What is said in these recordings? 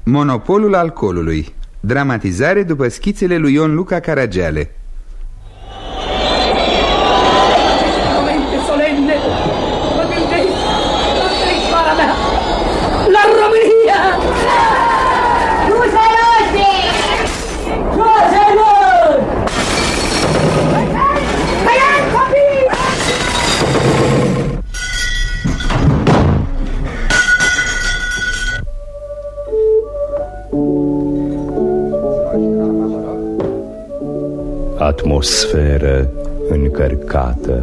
Monopolul alcoolului. Dramatizare după schițele lui Ion Luca Caragiale. Momente solenne, mă gândesc, țara mea, la România! Nu se lăse! Nu se lăse! Tăiați copii! Atmosferă încărcată.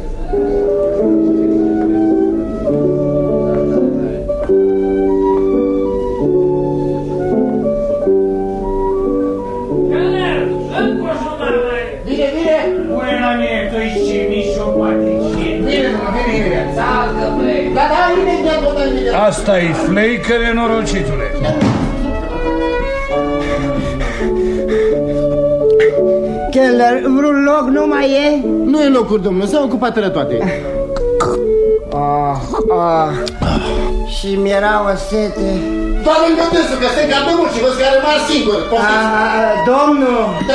Asta-i fleică, nenorocitule. Keller, vreun loc nu mai e? Nu e locuri, domnule, s-au ocupat toate. Și mi-era o sete. Doamne, îngăduiesc că se încapă mult și vă că a rămas singur. Domnul! Da.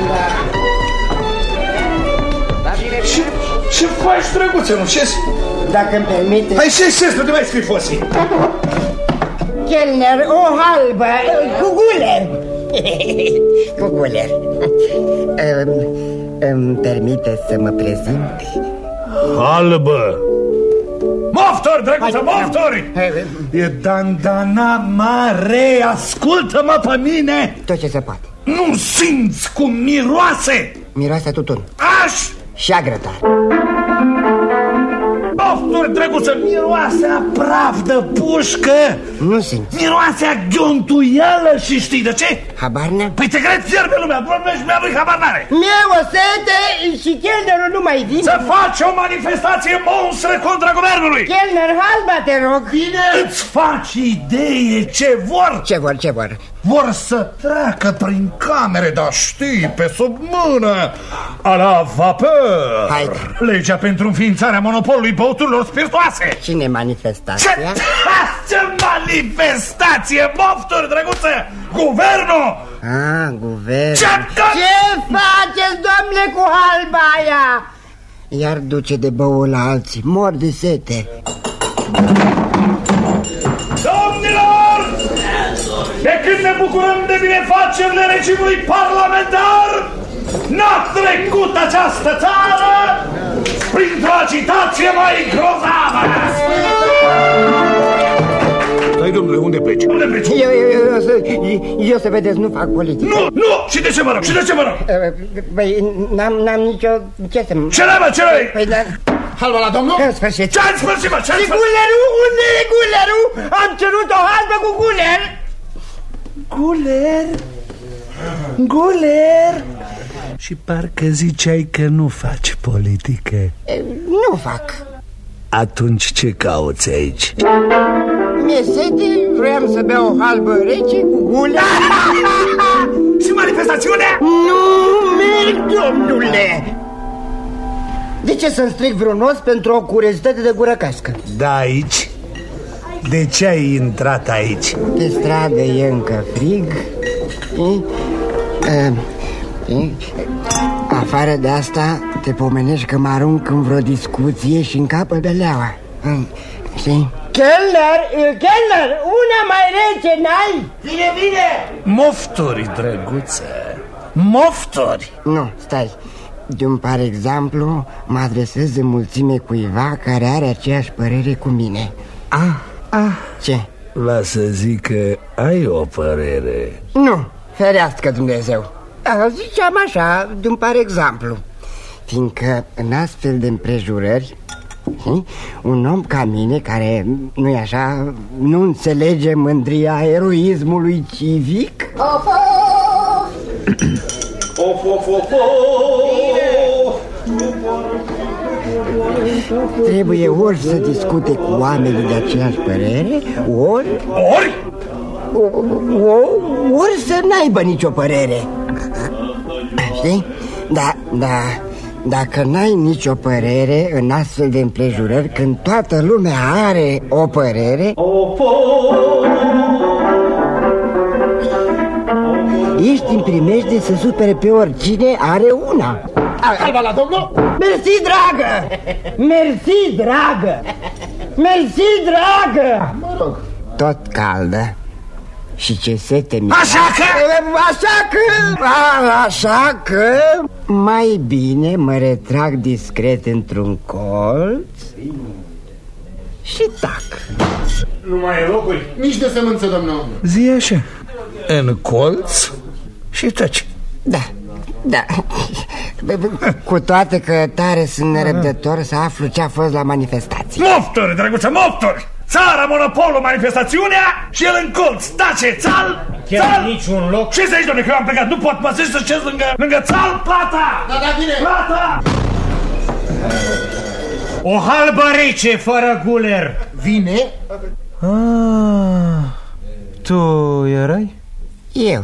Ce faci, drăguță, nu? Ce-s? Dacă-mi permite... Hai, ce-s? Nu te mai scrii fosii. Kellner, o halbă, cu guler. Cu guler. Îmi permite să mă prezint? Halbă! Moftori, drăguță, moftori! E dandana mare, ascultă-mă pe mine! Tot ce se poate. Nu simți cum miroase? Miroase tutun. Aș! Și a grătar. Moftori, drăguță, miroase a praf de pușcă. Nu simți. Miroase a ghiontuială și știi de ce? Habar n-am. Păi te cred fierbe lumea, vorbești mea lui habar n-are. Mi-e o sete și Kellnerul nu mai vine. Să faci o manifestație monstră contra guvernului. Kellner, halba, te rog. Bine. Îți faci idee ce vor? Ce vor? Vor să treacă prin camere, dar știi, pe sub mână, a la vapor. Haide. Legea pentru înființarea monopolului băuturilor spiritoase. Cine manifestația? Ce manifestație, mofturi, drăguță! Guvernul! Guvern. Ce faceți, domnule, cu halba aia? Iar duce de băul la alții, mor de sete. Domnilor! De când ne bucurăm de binefacerile regimului parlamentar, n-a trecut această țară printr-o agitație mai grozavă! Stai, domnule, unde pleci? Unde pleci? Eu să vedeți, nu fac politică. Nu! Și de ce mă rog? Băi, n-am nicio... Ce să... Ce n-ai, mă? Ce n-ai? Păi, halba la domnul? În sfârșit. Ce-ai spărțit, mă? Și gulerul? Unde e gulerul? Am cerut o halbă cu guler. Guler? Și parcă ziceai că nu faci politică. Nu fac. Atunci ce cauți aici? Mi-e sete, vreau să beau o halbă rece cu guler. Și manifestațiunea? Nu merg, domnule. De ce să-mi stric vreun os pentru o curiozitate de gură cască? Da, aici? De ce ai intrat aici? Pe stradă e încă frig. Afară de asta te pomenești că mă arunc în vreo discuție și încapă de leaua. Știi? Kellner, una mai rece n-ai? Bine! Moftori, drăguță, moftori. Nu, stai. De-un par exemplu, mă adresez de mulțime cuiva care are aceeași părere cu mine. Ce? Lasă zic că ai o părere. Nu, ferească Dumnezeu. Ziceam așa, de-un par exemplu. Fiindcă în astfel de împrejurări, un om ca mine, care, nu-i așa, nu înțelege mândria eroismului civic, trebuie ori să discute cu oamenii de aceeași părere, ori să n-aibă nicio părere. Știi? Dacă n-ai nicio părere în astfel de împrejurări, când toată lumea are o părere, poate să supere pe oricine, are una. Halba la domnul? Mersi, dragă! Mersi, dragă! Mersi, dragă! Mă rog. Tot caldă. Și ce sete mi-e. Așa că mai bine mă retrag discret într-un colț și tac. Nu mai e locuri? Nici de sămânță, domnul. Zi așa, în colț și taci. Da, da. Cu toate că tare sunt nerăbdător să aflu ce a fost la manifestație. Mofturi, drăguță, mofturi! Țara, monopolul, manifestațiunea și el în colț, tace, țal, chiar țal. niciun loc. Ce zici, domnule, că eu am plecat? Nu pot, mă zici să șez lângă țal, plata! Da, vine! Plata! O halbă rece, fără guler. Vine? Tu erai? Eu.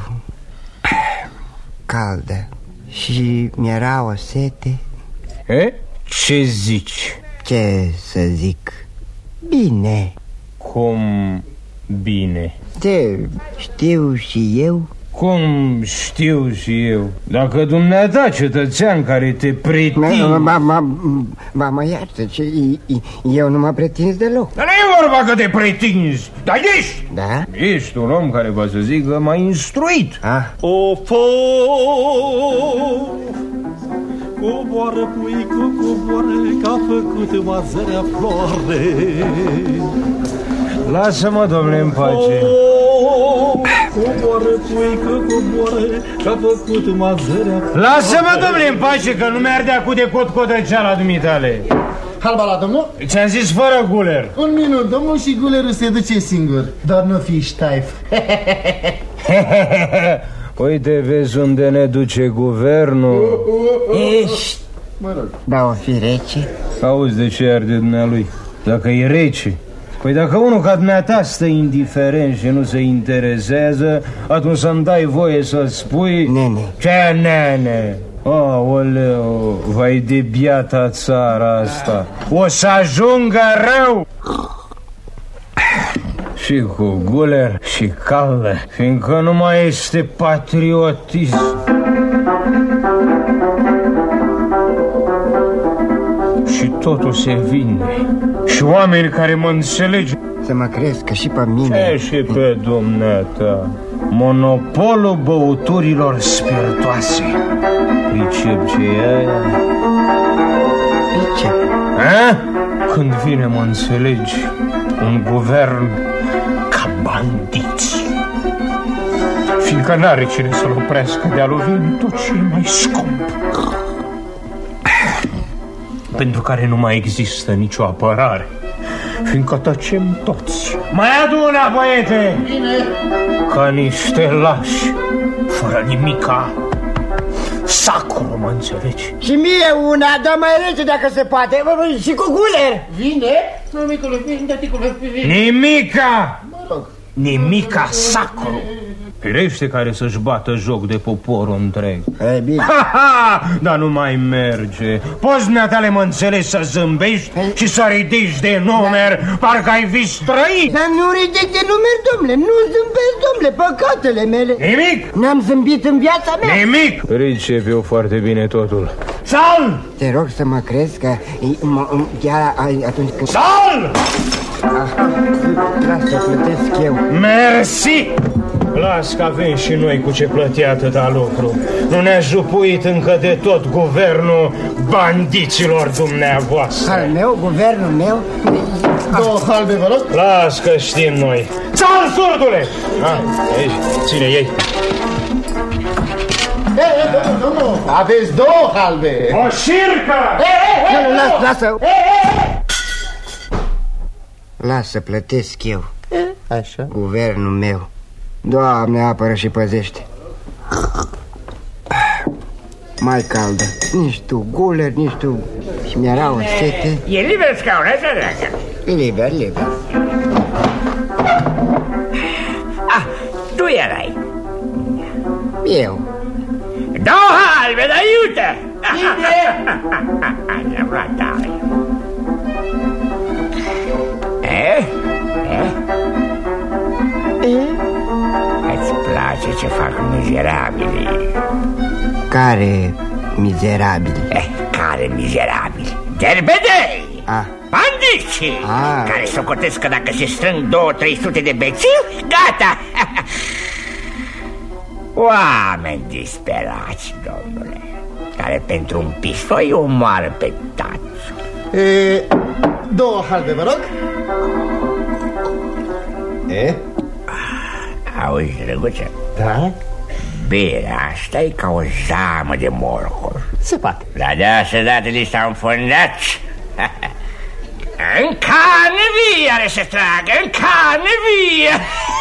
Caldă. Și mi-era o sete. Ce zici? Ce să zic? Bine. Cum bine? Te știu și eu. Cum știu și eu? Dacă dumneata, cetățean care te pretinzi... Mă iartă, eu nu mă pretinzi deloc. Dar nu e vorba că te pretinzi, dar ești! Da? Ești un om care va să zic că m-a instruit. O coboară, puică, coboară, că-a făcut mazărea floare. Lasă-mă, domnule, în pace. Coboară, puică, coboară, că-a făcut mazărea floare. Lasă-mă, domnule, în pace, că nu mi-ardea cu de cot-codăceala dumitale. Halba la domnul? Ți-am zis fără guler. Un minut, domnul, și gulerul se duce singur. Dar nu fi ștaif. Uite, vezi unde ne duce guvernul. Ești. Mă rog. Da, o fi rece. Auzi de ce arde dumnealui? Dacă e rece. Păi dacă unul ca dumneata stă indiferent și nu se interesează, atunci să-mi dai voie să spui... Nene. Ce nene? Aoleu, vai de biata țara asta. O să ajungă rău. Și cu guler și caldă, fiindcă nu mai este patriotism. Și totul se vinde. Și oameni care mă înțelege. Să mă crezi că și pe mine. Ce și pe dumneata? Monopolul băuturilor spiritoase. Pricep ce e aia? Pricep. Când vine, mă înțelegi, un guvern ca bandiți, fiindcă n-are cine să-l oprească de a lovi în tot ce e mai scump, pentru care nu mai există nicio apărare, fiindcă tăcem toți. Mai aduna, băiete! Bine! Ca niște lași, fără nimica. Sacru, mă înțelegi? Și mie una, dar mai rece dacă se poate. Și cu guler. Vine? Mămicule, vine, tăticule, vine. Nimica! Mă rog. Nimica sacru. Firește care să-și bată joc de poporul întreg. E bine. Dar nu mai merge. Poți, dumneatale, mă înțelegi, să zâmbești și să ridici de numer, parcă ai fi străit. Dar nu ridic de numer, domnule. Nu zâmbesc, domnule, păcatele mele. Nimic? N-am zâmbit în viața mea. Nimic? Pricep eu foarte bine totul. Sal! Te rog să mă crezi că chiar atunci când... Sal! Lasă, plătesc eu. Mersi! Las că avem și noi cu ce plăti atâta lucru. Nu ne-a jupuit încă de tot guvernul bandiților dumneavoastră. Al meu, guvernul meu. Două halbe, vă rog. Las că știm noi. Țal, surdule! Aici, ține ei. Domnul, aveți două halbe. O șircă! Lasă. Lasă, plătesc eu. Așa. Guvernul meu. Doamne, apără și păzește. Mai caldă. Nici tu guler, nici tu. Și mi-era o sete. E liber scaun, așa, dragă? Liber. Tu erai. Eu. Două halbe, dar iute! Ne-am luat tare. Îți place face ce fac mizerabili. Care mizerabili? Care mizerabili? Derbedei! Bandici! Care socotesc că dacă se strâng 200-300 de bețivi, gata! Oameni disperați, domnule, care pentru un pistoi omoară pe tațul. 2 halbe, vă rog. Auzi, drăguță? Da? Berea asta e ca o zamă de morcov. Se poate. La de asta dată li s-au înfundat. În carne vie are să tragă, în carne vie.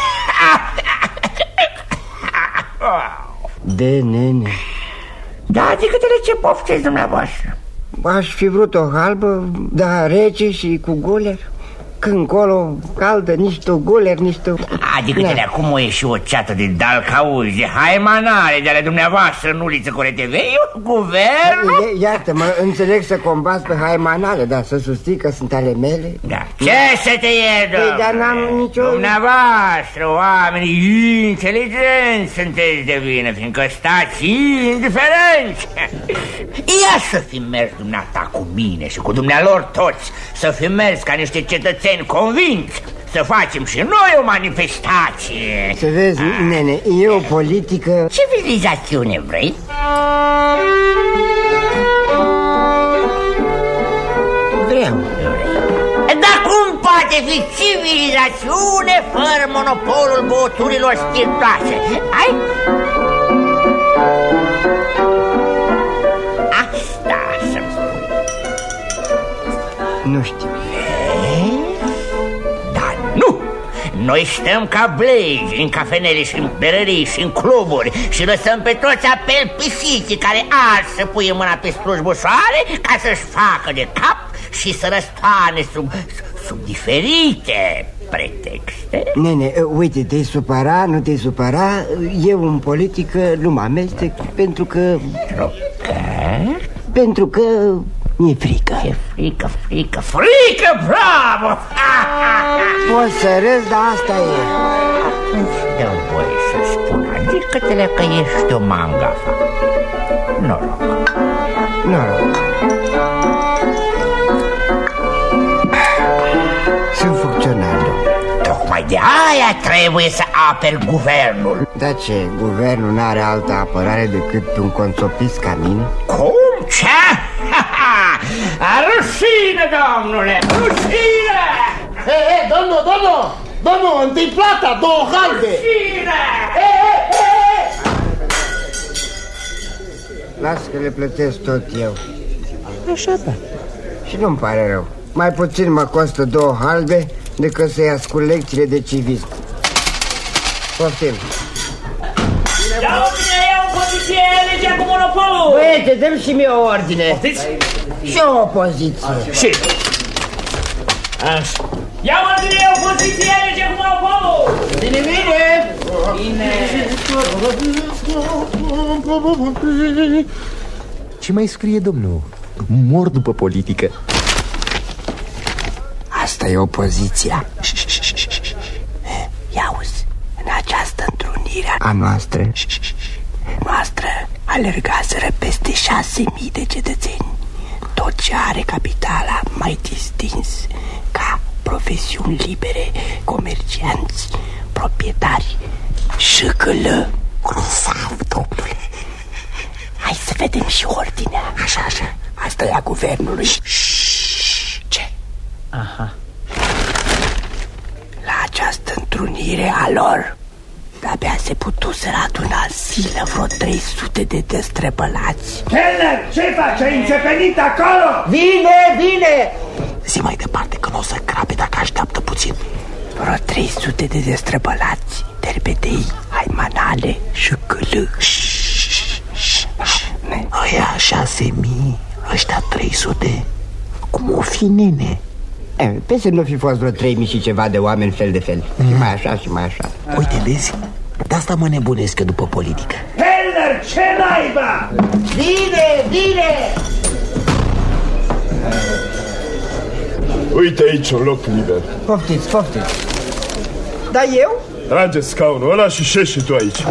De nene. Da, adică ce pofteți dumneavoastră? Aș fi vrut o halbă, dar rece și cu guler. Când colo caldă, nici tu guler, nici tu... Adică de acum o ieși o ceată de dalcauzi, de haimanare de ale dumneavoastră în uliță cu RTV-ul, guvernul? Iartă-mă, înțeleg să combați pe haimanale, dar să susții că sunt ale mele. Da. Ce să te iei, domnule? Dar n-am nicio... Dumneavoastră, oamenii inteligenți sunteți de vină, fiindcă stați indiferenți. Ia să fi mers dumneata cu mine și cu dumnealor toți, să fi mers ca niște cetățeni convinți, să facem și noi o manifestație. Să vezi, nene, e o politică... Civilizațiune vrei? Vreau. Dar cum poate fi civilizațiune fără monopolul băuturilor spiritoase? Ai? Asta să-mi spui. Nu știu. Dar nu! Noi stăm ca blegi în cafenele și în berării și în cluburi și lăsăm pe toți apel pisiții care ars să puie mâna pe slujbușoare ca să-și facă de cap și să răstoane sub diferite pretexte. Nene, uite, te-ai supăra, nu te-ai supăra. Eu în politică nu mă amestec pentru că... Pentru că mi-e frică. Ce frică, frică, frică, bravo! Poți să râzi, dar asta e. Atunci dă-mi voie să spun, adică-te-le că ești o mangafa. Noroc. Noroc. Sunt funcționar, domnule. Tocmai de aia trebuie să aperi guvernul. Dar ce, guvernul n-are altă apărare decât un consopist ca mine? Cum? Ce? Rușine, domnule, rușine! Domnul, întâi plata, 2 halbe! Rușine! Las că le plătesc tot eu. Așa, da. Și nu-mi pare rău. Mai puțin mă costă 2 halbe decât să-i ascult lecțiile de civism. Poftim. Iau bine, iau poziție, legea cu monopolul! Băiete, dăm și mie o ordine. Poftiți? Și o opoziție. Și? Așa. Iau ordine, iau poziție, legea cu monopolul! Bine, bine! Bine! Ce mai scrie, domnul? Mor după politică. Asta e opoziția. Ia-uzi, în această întrunire a noastră alergaseră peste 6.000 de cetățeni. Tot ce are capitala mai distins ca profesiuni libere, comercianți, proprietari, șăcălă. Grozav, domnule. Hai să vedem și ordinea. Așa. Asta e a guvernului. Ce? Aha. La această întrunire a lor de-abia se putuseră aduna zilă vreo 300 de destrăbălați. Kellner, ce faci? Ai înțepenit acolo? Vine! Zi mai departe că nu o să crape dacă așteaptă puțin. Vreo 300 de destrăbălați, derbedei, haimanale și călă. Aia 6.000, ăștia 300. Cum o fi, nene? Pe să nu fi fost vreo 3.000 și ceva de oameni fel de fel. Și mai așa și mai așa. Uite, vezi? De asta mă nebunesc eu după politică. Kellner, ce naiba? Vine! Uite aici un loc liber. Poftiți. Dar eu? Trage scaunul ăla și șeși și tu aici.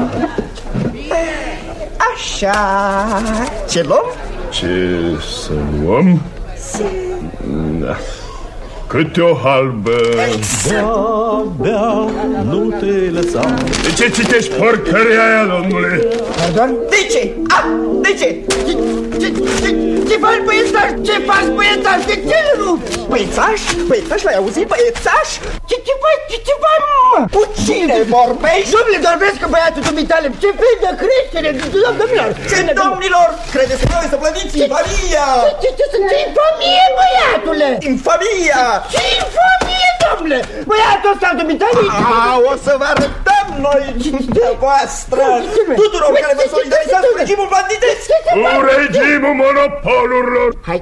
Așa. Ce luăm? Ce să luăm? Da. Câte o halbă. Bea, nu te lăsa. De ce citești porcăria aia, domnule? Pardon? De ce? De ce? Ce faci, băiețaș? Ce faci, băiețaș? De ce nu? Băiețaș? Băiețaș, l-ai auzit, băiețaș? Ce faci? Ce faci, mă? Cu cine vorbești? Domnule, vorbesc cu băiatul dumitale. Ce fel de creștere, domnilor? Ce, domnilor? Credeți că noi să plătiți infamia? Ce infamie, băiatule? Infamia! Ce infamie, domnule? Băiatul ăsta dumitale? O să vă arătăm noi cinstea voastră, tuturor care vă solidarizați cu regimul banditesc. Cu regimul monopolurilor. Hai.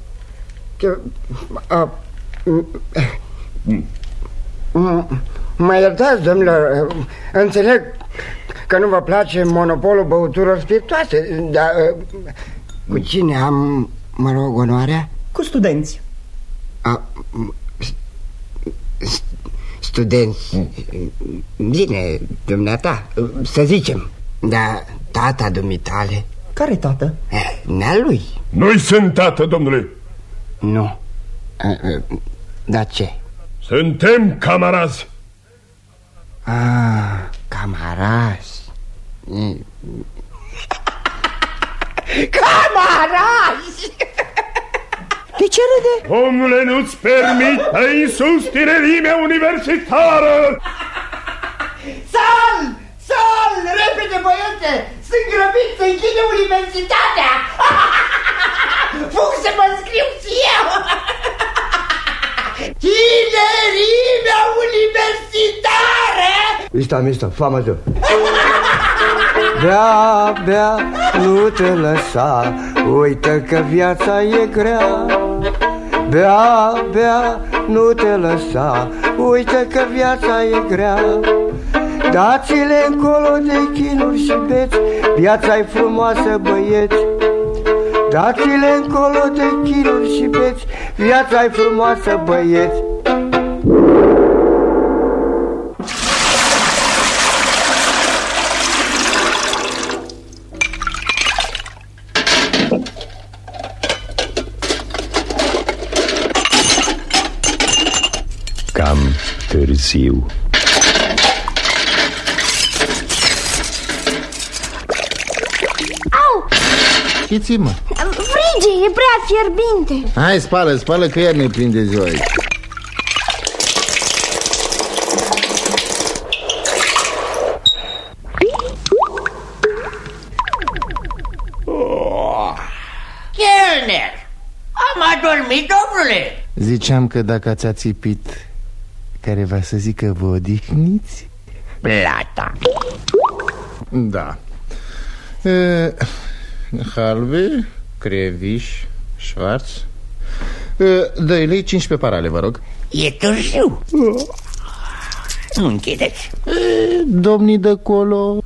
Mă iertați, domnilor, înțeleg că nu vă place monopolul băuturilor spiritoase, dar cu cine am, mă rog, onoarea? Cu studenți. Studenți. Bine, dumneata, să zicem. Dar tata dumitale? Care tată? Nea lui. Nu-i sunt tată, domnule. Nu. Dar ce? Suntem camarazi. Camarazi. Camarazi! De ce râde? Domnule, nu-ți permită insustinerimea universitară! Sal! Sal! Repede, băiete! Sunt grăbit să închide universitatea! Fug să mă înscriu și eu! Tinerimea universitară! Mista, fama de. Bea, bea, nu te lăsa, uite că viața e grea. Bea, bea, nu te lăsa, uite că viața e grea. Dați-le încolo de chinuri și beți, viața-i frumoasă, băieți. Dați-le încolo de chinuri și beți, viața-i frumoasă, băieți. Cam târziu. Au! Ce ții, mă? Frige, e prea fierbinte. Hai, spală, că iar ne prinde ziua aici. Chelner, am adormit, domnule. Ziceam că dacă ați ațipit, care va să zică vă odihniți? Plata. Da. Halve, creviș, șvarț. 2 lei 15 parale, vă rog. E târziu. Nu închideți. Domnii de colo.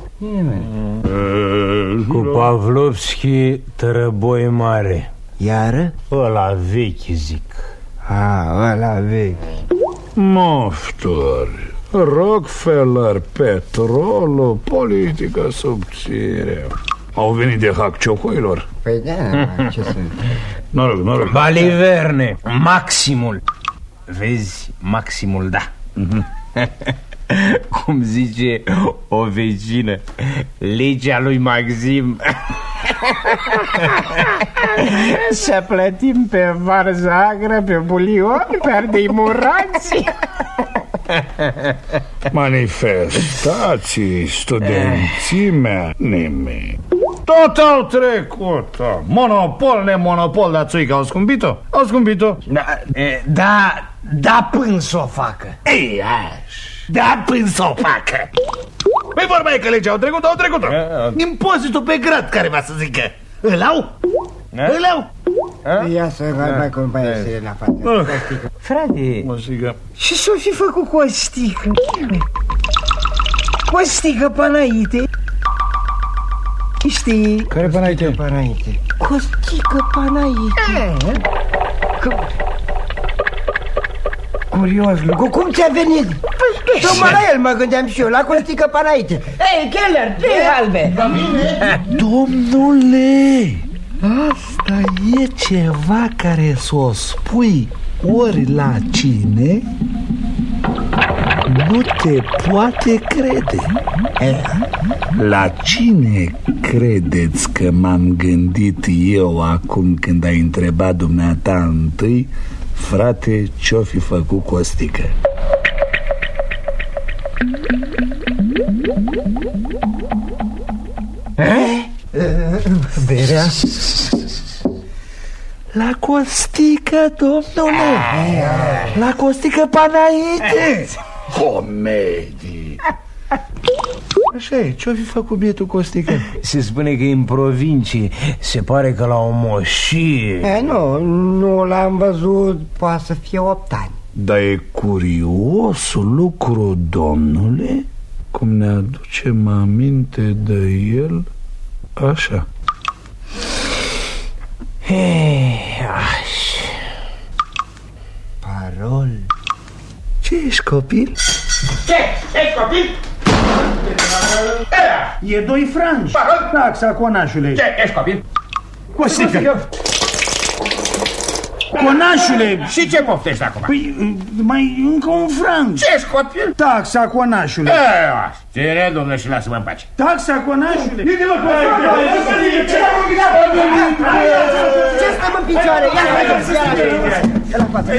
Cu Pavlovski, tărăboi mare. Iară? Ăla vechi, zic. Ăla vechi. Mofturi, Rockefeller, petrolul, politică subțire. Au venit de hack ciocoilor. Păi da, ce să... Noroc. Baliverne, Maximul. Vezi, Maximul, da. Cum zice o vecină, legea lui Maxim. Să plătim pe varză agră, pe bulion, pe ardei murați. Manifestații, studenții mea, nimic. Tot au trecut. Monopol, nemonopol, dar țuică au scumpit-o? Au scumpit-o. Da, până s-o facă. Ei, da, până s-o facă. Păi vorba e că legea au trecut-o. Impozitul pe grad, care va să zică? Îl au? Îl au? Ia să mai companie la față. Frate, și s-o fi făcut cu o stică? O stică panaite? Știi? Care panaite? O stică panaite. Curios lucru, cum ți-a venit? Păi Tocmai la el mă gândeam și eu, la Costică Panaite. Ei, Keller, 3 halbe. Domnule, asta e ceva care să o spui ori la cine nu te poate crede. La cine credeți că m-am gândit eu acum când ai întrebat dumneata întâi, frate, ce-o fi făcut Costică? Berea? La Costică, domnule. La Costică Panaite. Comedii. Așa e, ce-o fi făcut bietul Costică? Se spune că e în provincie. Se pare că l-au moșit. Nu l-am văzut, poate să fie 8 ani. Dar e curios lucru, domnule, cum ne aducem aminte de el. Așa. Parol. Ce ești, copil? Ce? Ești copil? E 2 franci. Taxa, conașule. Ce? Ești copil? Costică. Conașule. Și ce poftești acum? Păi, mai încă 1 franc. Ce ești copil? Taxa, conașule. Ține, domnule, și lasă-mă în pace. Taxa, conașule. Ce stăm în picioare? Ia la față.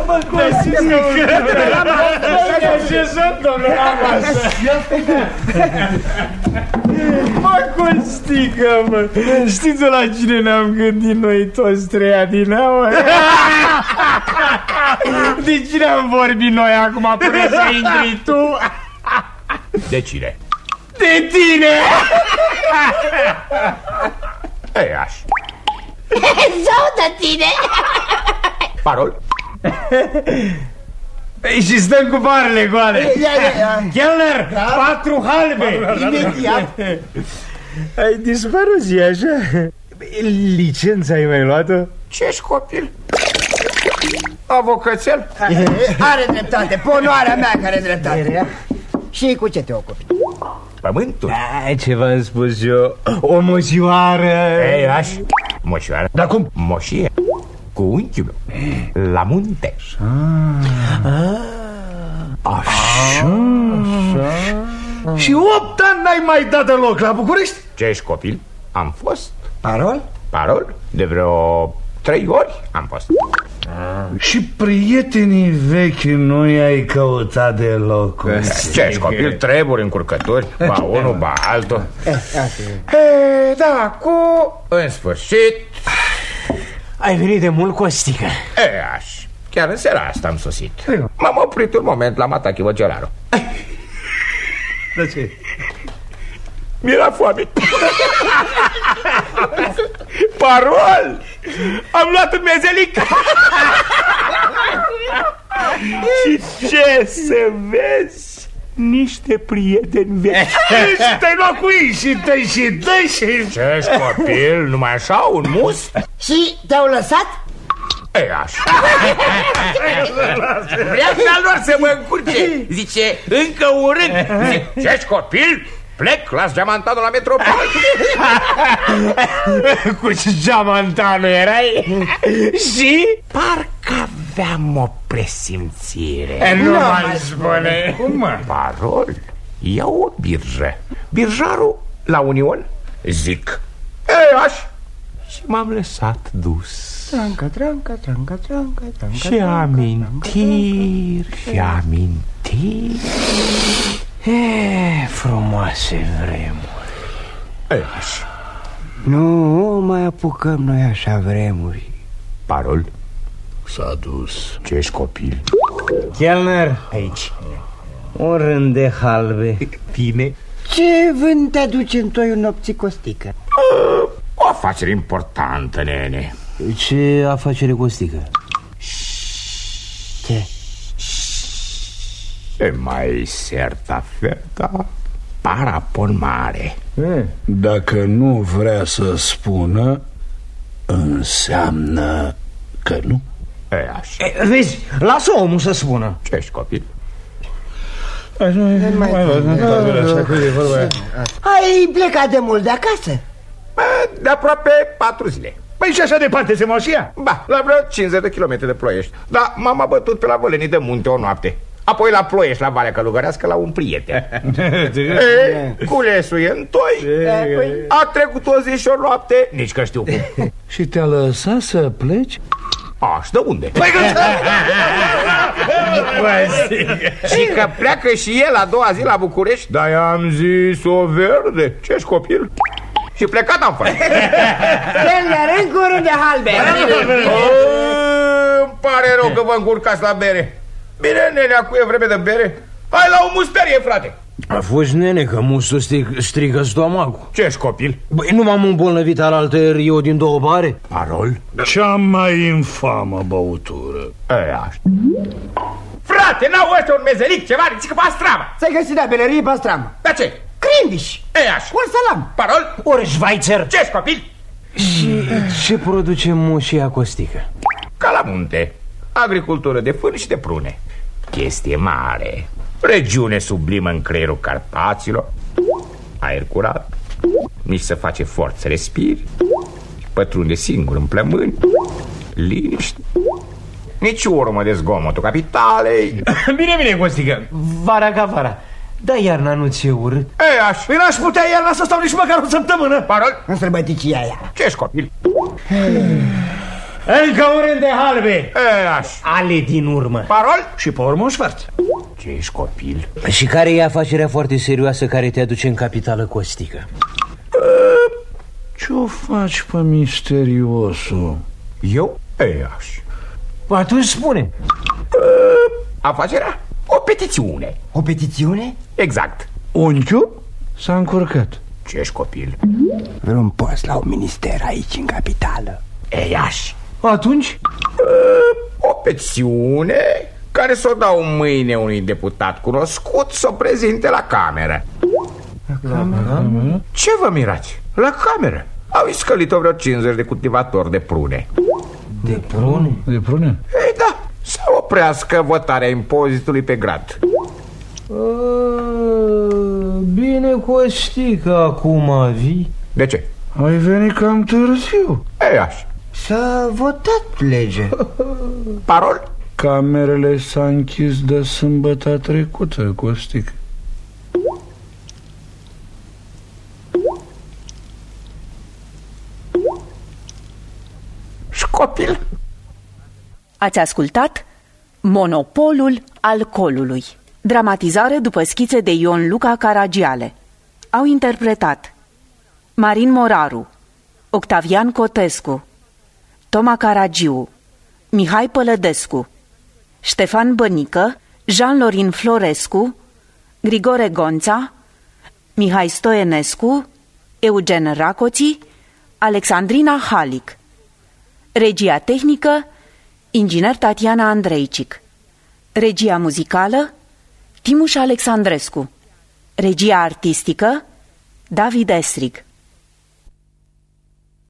Mă, Costică, mă. Știți la cine ne-am gândit noi toți 3 adineauri? De cine am vorbit noi acum până să intri tu? De cine? De tine! Ei, așa. Sau de tine! Parol? Și stăm cu barele goale. Kellner, 4 halbe. Imediat. Ai dispărut, zi așa? Licența ai mai luat-o? Ce-și copil? Avocățel? Are dreptate, ponoarea mea care are dreptate. Și cu ce te ocupi? Pământul? Ce v-am spus eu? O moșioară. Ei, așa. Moșioară? Dar cum? Moșie. Cu unchiul la munte. Așa. Și 8 ani n-ai mai dat deloc la București? Ce ești copil? Am fost. Parol? Parol? De vreo 3 ori am fost. Și prietenii vechi nu i-ai căutat deloc. Ce ești copil? Treburi, încurcături, ba unul, ba altul. Da, cu... În sfârșit... Ai venit de mult, Costică? Așa. Chiar în seara asta am sosit. M-am oprit un moment la Matachi Văgelaru. De ce? Mi-era foame. Parol! Am luat un mezelic. Și ce să vezi? Niște prieteni vechi. Și te-ai luat cu ei și dă-i și dă-i și... Ce-și copil? Numai așa, un mus? Și te-au lăsat? Ei, așa. Vrea ca lor să mă încurce. Zice, încă un rând. Ce-și copil? Plec, las geamantanul la metropol. Cu geamantanul erai? Și? Parcă aveam o presimțire. Nu mai spune. Cum, mă? Parol, iau o birjă. Birjarul la Union, zic. Ei, așa. Și m-am lăsat dus. Tranca. Și amintiri, și amintiri. Frumoase vremuri. Ei, așa. Nu mai apucăm noi așa vremuri. Parol? S-a dus. Ce ești copil? Kellner, aici. Un rând de halbe. Bine. Ce vânt te aduce în toiul nopții, Costică? O afacere importantă, nene. Ce afacere, Costică? Ce? E mai certa ferta parapon mare. Dacă nu vrea să spună, înseamnă că nu. E așa. Vezi, lasă omul să spună. Ce ești copil? Ai plecat de mult de acasă? De aproape 4 zile. Păi și așa departe se moșia? Ba, la vreo 50 de kilometri de Ploiești. Dar m-am abătut pe la Vălenii de Munte o noapte. Apoi la Ploiești, la Valea Călugărească, la un prieten. Culesul e întoi. A trecut o zi și o noapte, nici că știu cum. Și te-a lăsat să pleci? Și de unde? Și că pleacă și el a doua zi la București. Dar i-am zis-o verde. Ce-și copil? Și plecat am făcut. În curul de halbe. Îmi pare rău că vă încurcați la bere. Bine, nene, acum e vreme de bere. Hai la o musterie, frate. A fost, nene, că mustul strică stomacul. Ce-și copil? Băi, nu m-am îmbolnăvit alaltăieri eu din 2 bare? Parol? Cea mai infamă băutură. Frate, n-au ăștia un mezelic, ceva, ridică pastramă. Ți-ai găsit la belerărie pastramă? Da ce? Crindiș. Un salam. Parol? Ori Schweizer. Ce-și copil? Și ce produce moșia Costică? Ca la munte. Agricultură de fân și de prune. Chestie mare. Regiune sublimă în creierul Carpaților. Aer curat. Nici să face efort să respiri. Pătrunde singur în plămâni. Liniște. Nici urmă de zgomotul capitalei. Bine, Costică. Vara ca vara. Da, iarna nu ți-e urât? Păi n-aș putea iarna să stau nici măcar o săptămână. Parol? În sărbăticia aia. Ce-și copil? Încă un rând de halbe. Ale din urmă. Parol? Și pe urmă un sfert. Ce-și copil? Și care e afacerea foarte serioasă care te aduce în capitală, Costică? Ce-o faci pe misteriosul? Eu? Atunci spune. Afacerea? O petițiune. O petițiune? Exact. Unchiul s-a încurcat. Ce-și copil? Vreun post la un minister aici în capitală. Atunci? O petițiune care să o dau mâine unui deputat cunoscut să o prezinte la cameră. Ce vă mirați? La cameră. Au iscălit-o vreo 50 de cultivatori de prune. De prune? De prune? Ei da, să oprească votarea impozitului pe grad. Bine, Costică, acum vii. De ce? Ai venit cam târziu. S-a votat lege. Parol? Camerele s-a închis de sâmbătă trecută, Costică. Și copil? Ați ascultat Monopolul alcoolului, dramatizare după schițe de Ion Luca Caragiale. Au interpretat Marin Moraru, Octavian Cotescu, Toma Caragiu, Mihai Pălădescu, Ștefan Bănică, Jean-Lorin Florescu, Grigore Gonța, Mihai Stoienescu, Eugen Racoții, Alexandrina Halic. Regia tehnică, inginer Tatiana Andreicic. Regia muzicală, Timuș Alexandrescu. Regia artistică, David Estrig.